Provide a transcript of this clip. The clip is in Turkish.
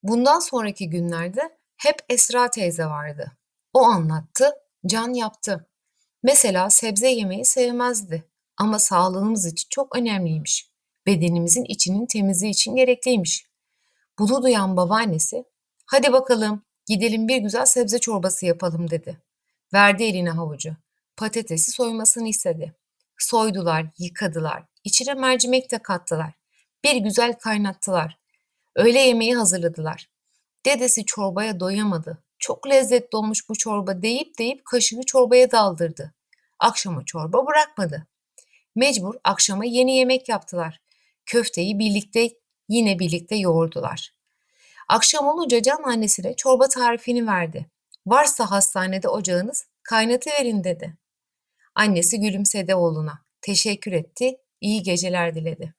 Bundan sonraki günlerde hep Esra teyze vardı. O anlattı, Can yaptı. Mesela sebze yemeyi sevmezdi ama sağlığımız için çok önemliymiş. Bedenimizin içinin temizliği için gerekliymiş. Bunu duyan babaannesi, hadi bakalım gidelim bir güzel sebze çorbası yapalım dedi. Verdi eline havucu. Patatesi soymasını istedi. Soydular, yıkadılar. İçine mercimek de kattılar. Bir güzel kaynattılar. Öğle yemeği hazırladılar. Dedesi çorbaya doyamadı. Çok lezzetli olmuş bu çorba deyip kaşığı çorbaya daldırdı. Akşama çorba bırakmadı. Mecbur akşama yeni yemek yaptılar. Köfteyi yine birlikte yoğurdular. Akşam olunca Can annesine çorba tarifini verdi. Varsa hastanede ocağınız kaynatıverin dedi. Annesi gülümsedi oğluna. Teşekkür etti, iyi geceler diledi.